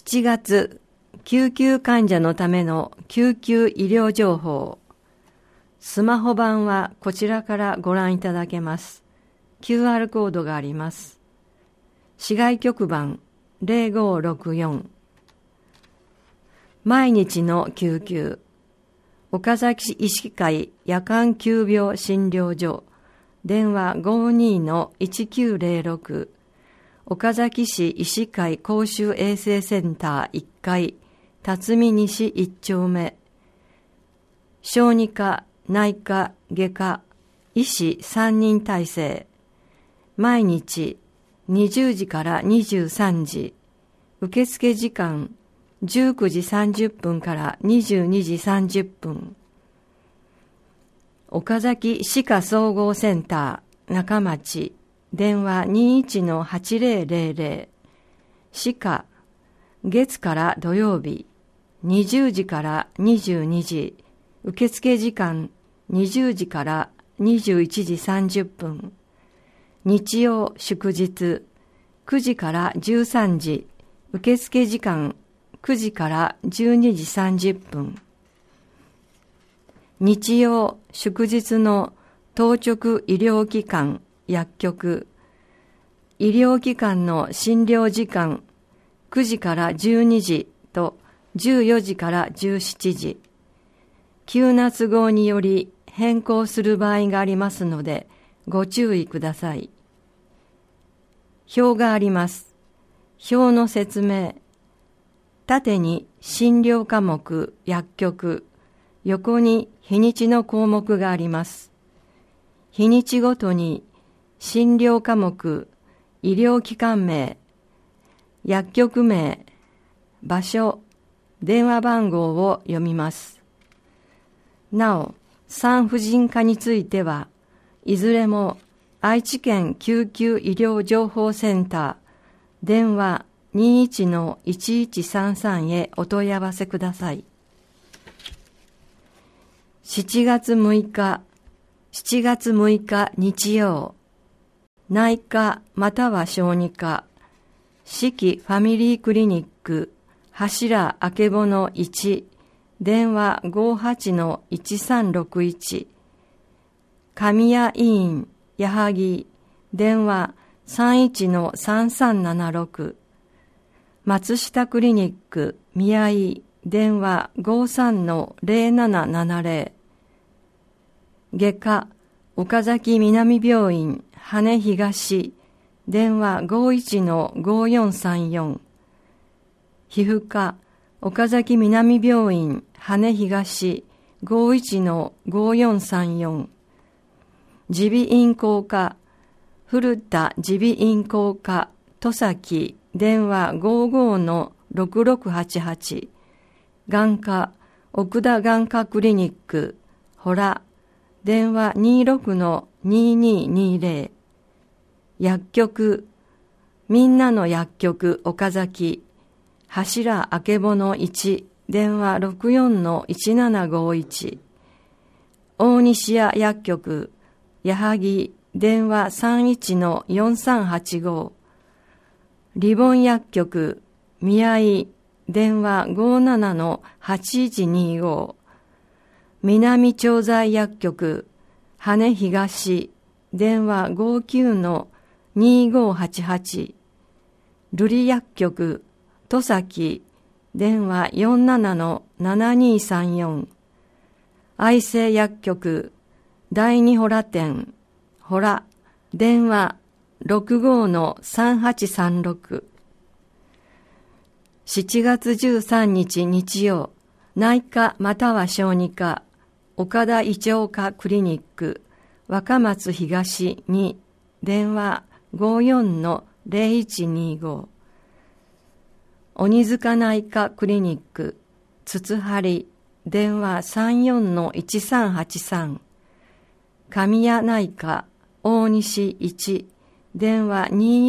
7月、救急患者のための救急医療情報。スマホ版はこちらからご覧いただけます。QR コードがあります。市外局番0564。毎日の救急。岡崎医師会夜間急病診療所。電話 52-1906。岡崎市医師会公衆衛生センター1階、辰巳西1丁目。小児科、内科、外科、医師3人体制。毎日20時から23時。受付時間19時30分から22時30分。岡崎歯科総合センター中町。電話 21-8000。歯科、月から土曜日、20時から22時。受付時間20時から21時30分。日曜祝日、9時から13時。受付時間9時から12時30分。日曜祝日の当直医療機関、薬局、医療機関の診療時間9時から12時と14時から17時。急な都合により変更する場合がありますのでご注意ください。表があります。表の説明。縦に診療科目、薬局、横に日にちの項目があります。日にちごとに診療科目、医療機関名、薬局名、場所、電話番号を読みます。なお、産婦人科については、いずれも愛知県救急医療情報センター、電話 21-1133 へお問い合わせください。7月6日日曜、内科または小児科、四季ファミリークリニック、柱あけぼの1、電話 58-1361、神谷医院、矢作、電話 31-3376、松下クリニック、宮井、電話 53-0770、外科、岡崎南病院、羽東、電話 51-5434。皮膚科、岡崎南病院、羽東、51-5434。耳鼻咽喉科、古田耳鼻咽喉科、戸崎、電話 55-6688。眼科、奥田眼科クリニック、ほら、電話 26-2220。薬局、みんなの薬局岡崎、柱あけぼの1、電話 64-1751。大西屋薬局、矢作、電話 31-4385。リボン薬局、宮井、電話 57-8125。南調剤薬局、羽東、電話 59-2588。瑠璃薬局、戸崎、電話 47-7234。愛生薬局、第二ホラ店、ホラ、電話 65-3836。7月13日日曜、内科または小児科、岡田胃腸科クリニック、若松東2、電話 54-0125。鬼塚内科クリニック、筒張、電話 34-1383。神谷内科、大西1、電話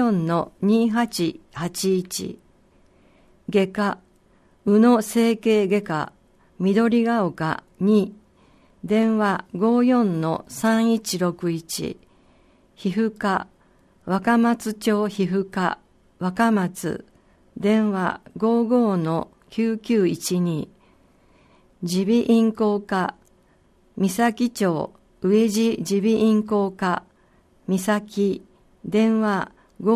24-2881。外科、宇野整形外科、緑が丘2、電話 54-3161。皮膚科、若松町皮膚科、若松、 電話 55-9912 耳鼻咽喉科三崎町上地耳鼻咽喉科三崎電話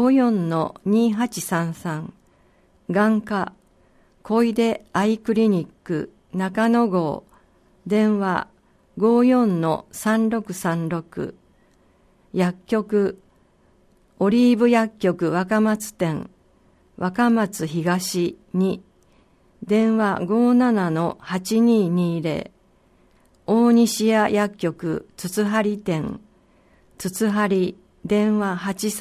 54-2833 眼科小出アイクリニック中野号電話 54-3636 薬局オリーブ薬局若松店若松東2電話 57-8220 大西屋薬局筒張店筒張電話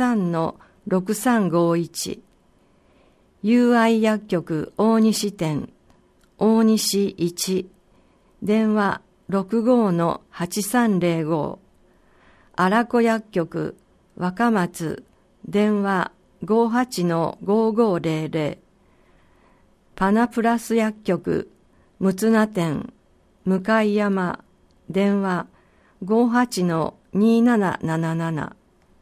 83-6351 UI 薬局大西店大西1電話 65-8305 荒子薬局若松電話 58-5500 パナプラス薬局むつな店向山電話 58-2777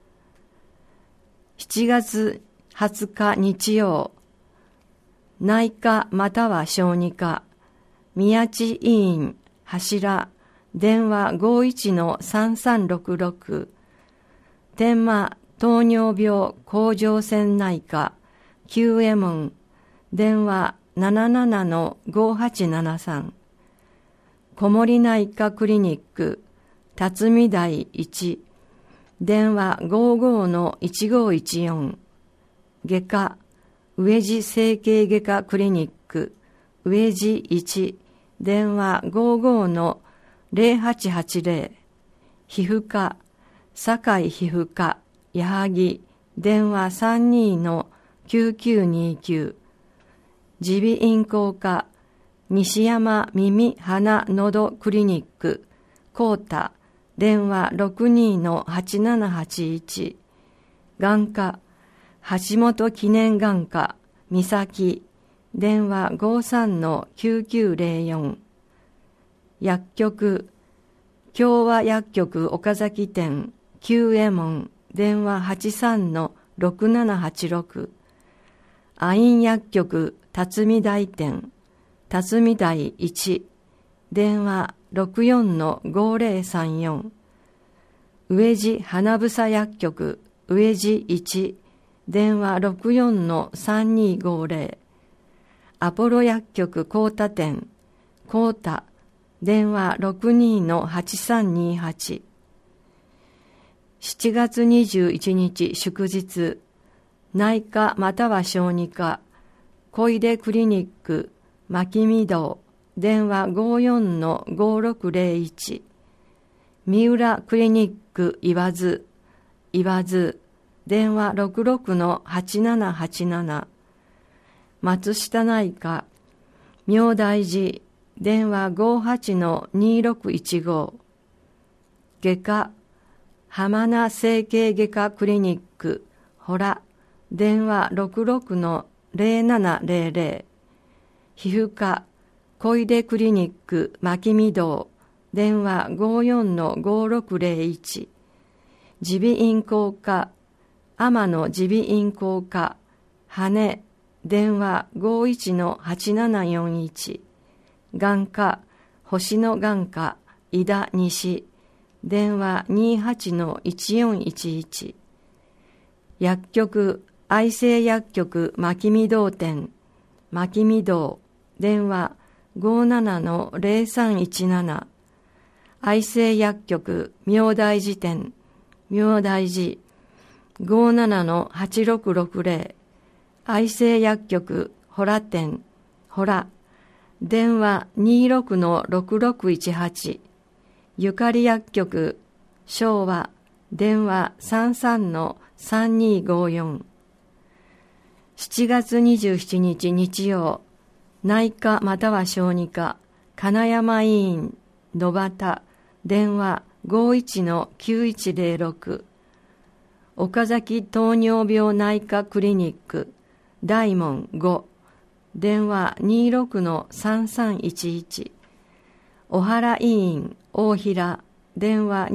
7月20日日曜内科または小児科宮地医院柱電話 51-3366 天満糖尿病甲状腺内科旧右衛門電話 77-5873 小森内科クリニック辰巳台1電話 55-1514 外科上地整形外科クリニック上地1電話 55-0880 皮膚科堺皮膚科矢作電話 32-9929 耳鼻咽喉科西山耳鼻喉クリニック高田電話 62-8781 眼科橋本記念眼科三崎電話 53-9904 薬局共和薬局岡崎店旧右衛門電話 83-6786 アイン薬局辰巳台店辰巳台1電話 64-5034 上地花房薬局上地1電話 64-3250 アポロ薬局高田店高田電話 62-8328 7月21日祝日内科または小児科小出クリニック牧見堂電話 54-5601 三浦クリニック岩津電話 66-8787 松下内科妙大寺電話 58-2615 外科浜名整形外科クリニックほら電話 66-0700 皮膚科小出クリニック牧見堂電話 54-5601 耳鼻咽喉科天野耳鼻咽喉科羽電話 51-8741 眼科星野眼科井田西電話 28-1411 薬局愛生薬局牧見堂店牧見堂電話 57-0317 愛生薬局妙大寺店妙大寺 57-8660 愛生薬局ほら店ほら電話 26-6618 ゆかり薬局昭和電話 33-3254 7月27日日曜内科または小児科金山医院野端電話 51-9106 岡崎糖尿病内科クリニック大門5電話 26-3311 小原医院大平電話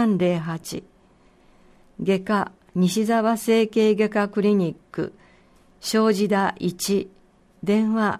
21-6308 外科西沢整形外科クリニック庄司田1、電話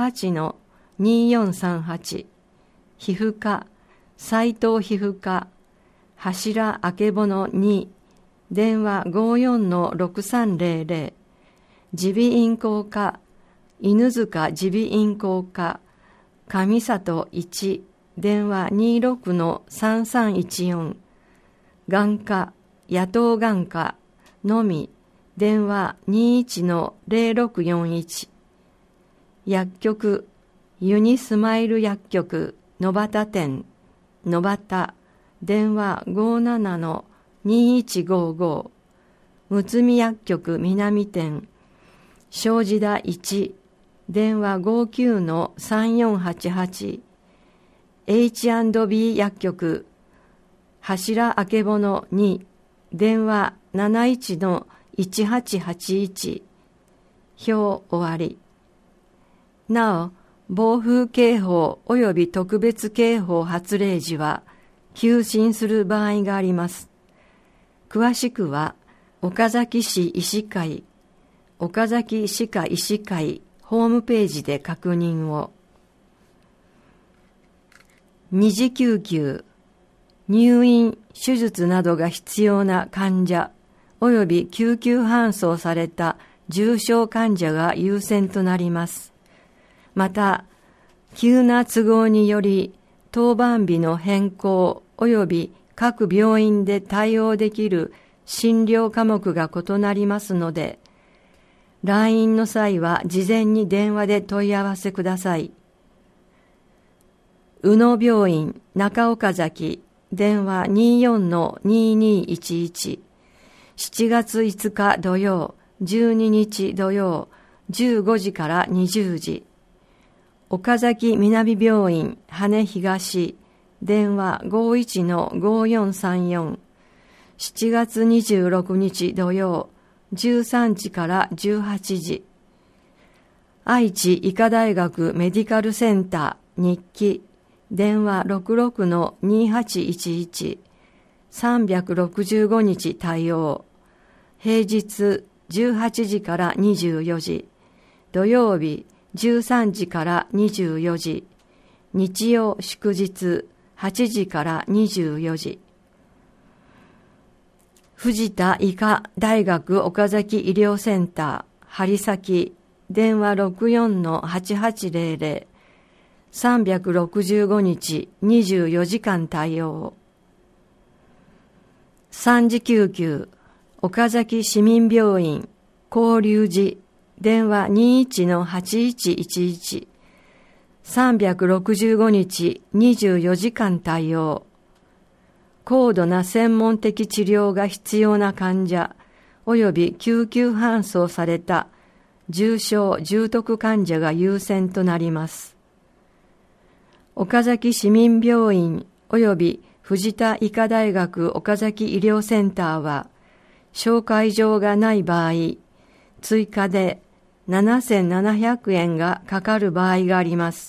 58-2438、皮膚科、斉藤皮膚科、柱あけぼの2、電話 54-6300、耳鼻咽喉科、犬塚耳鼻咽喉科、上里1、電話 26-3314、眼科、野党眼科のみ、電話 21-0641、薬局、ユニスマイル薬局、野端店、野端、電話 57-2155、むつみ薬局南店、庄司田1、電話 59-3488、H&B 薬局、柱あけぼの2、電話 71-1881、表終わり。なお、暴風警報及び特別警報発令時は、休診する場合があります。詳しくは、岡崎市医師会、岡崎歯科医師会ホームページで確認を。二次救急、入院、手術などが必要な患者及び救急搬送された重症患者が優先となります。また、急な都合により当番日の変更及び各病院で対応できる診療科目が異なりますので、来院の際は事前に電話で問い合わせください。宇野病院中岡崎、電話 24-2211、7月5日土曜、12日土曜、15時から20時。岡崎南病院羽東、電話 51-5434、7月26日土曜、13時から18時。愛知医科大学メディカルセンター日記、電話 66-2811、365日対応。平日18時から24時。土曜日13時から24時。日曜祝日8時から24時。藤田医科大学岡崎医療センター針先、電話 64-8800、365日24時間対応。三次救急、岡崎市民病院交流寺、電話 21-8111、365日24時間対応。高度な専門的治療が必要な患者及び救急搬送された重症重篤患者が優先となります。岡崎市民病院及び藤田医科大学岡崎医療センターは紹介状がない場合、追加で7700円がかかる場合があります。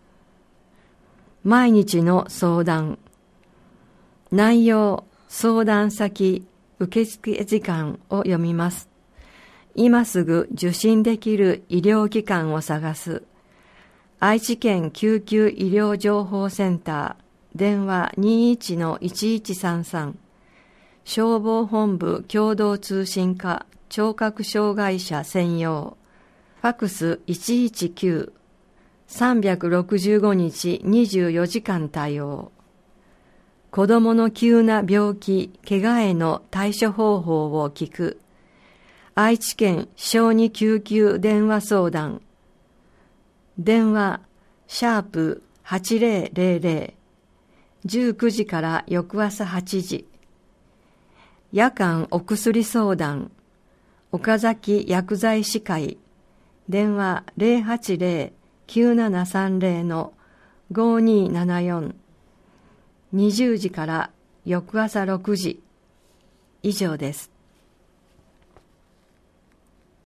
毎日の相談。内容、相談先、受付時間を読みます。今すぐ受診できる医療機関を探す。愛知県救急医療情報センター、電話 21-1133、消防本部共同通信課聴覚障害者専用、ファクス119、365日24時間対応。子供の急な病気、怪我への対処方法を聞く。愛知県小児救急電話相談。電話、#8000、19時から翌朝8時。夜間お薬相談。岡崎薬剤師会。電話 080-9730-5274。20時から翌朝6時。以上です。